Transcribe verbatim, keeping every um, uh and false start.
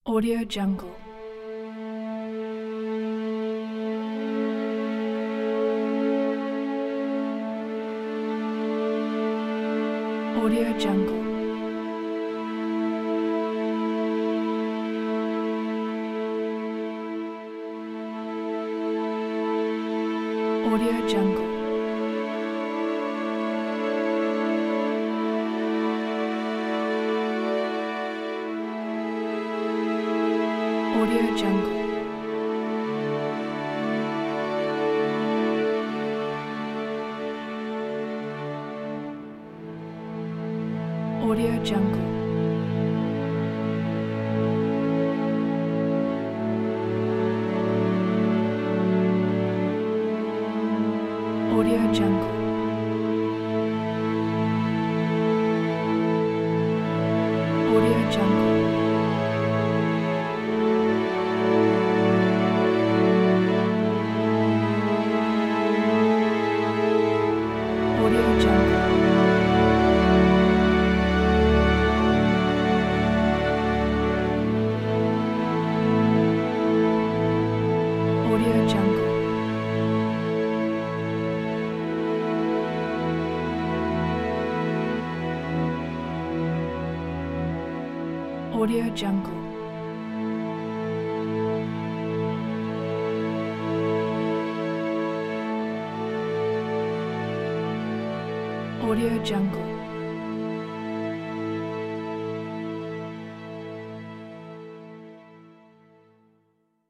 Audio Jungle. Audio Jungle. Audio Jungle. Audio Jungle. Audio Jungle. Audio Jungle. Audio Jungle. Audio Jungle. Audio Jungle. Audio Jungle. Audio Jungle.